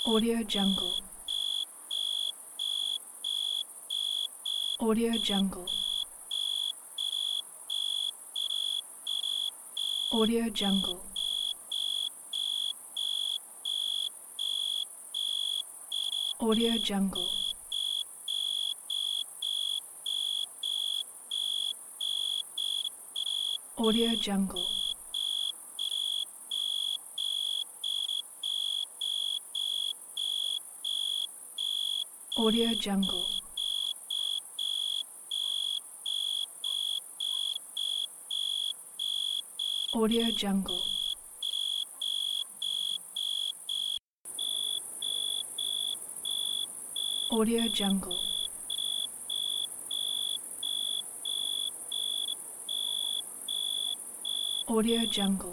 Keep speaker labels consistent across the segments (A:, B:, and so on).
A: Audio Jungle. Audio Jungle. Audio Jungle. Audio Jungle. Audio Jungle. Audio Jungle. Audio Jungle. Audio Jungle. Audio Jungle.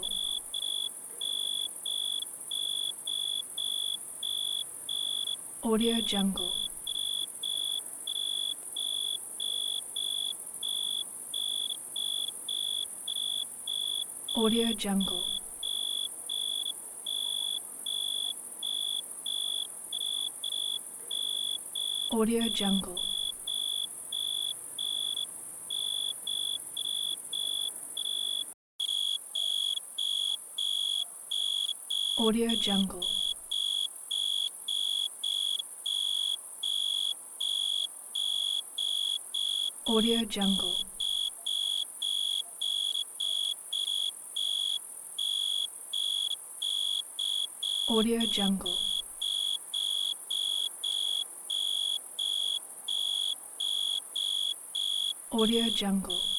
A: Audio Jungle. Audio Jungle. Audio Jungle. Audio Jungle. Audio Jungle. Audio Jungle. Audio Jungle.